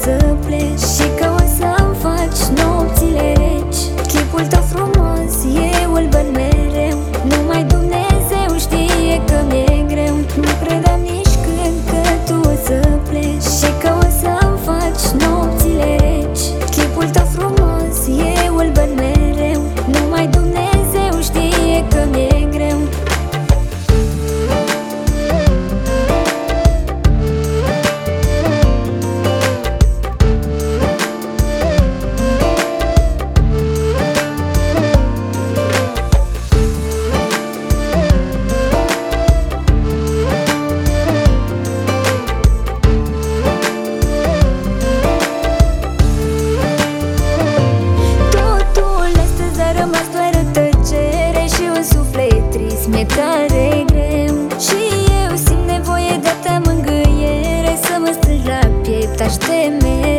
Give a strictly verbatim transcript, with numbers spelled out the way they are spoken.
să pleci și că o să-mi faci nopțile reci. Chipul tău frumos, eu îl văd mereu, numai Dumnezeu știe că mi-e greu. Nu credeam nici când că tu o să pleci și că o să-mi faci nopțile reci. Chipul tău frumos, eu îl văd mereu, numai Dumnezeu știe că mi-e greu. Mi-e tare greu și eu simt nevoie de-a ta mângâiere, să mă strângi la piept, aș teme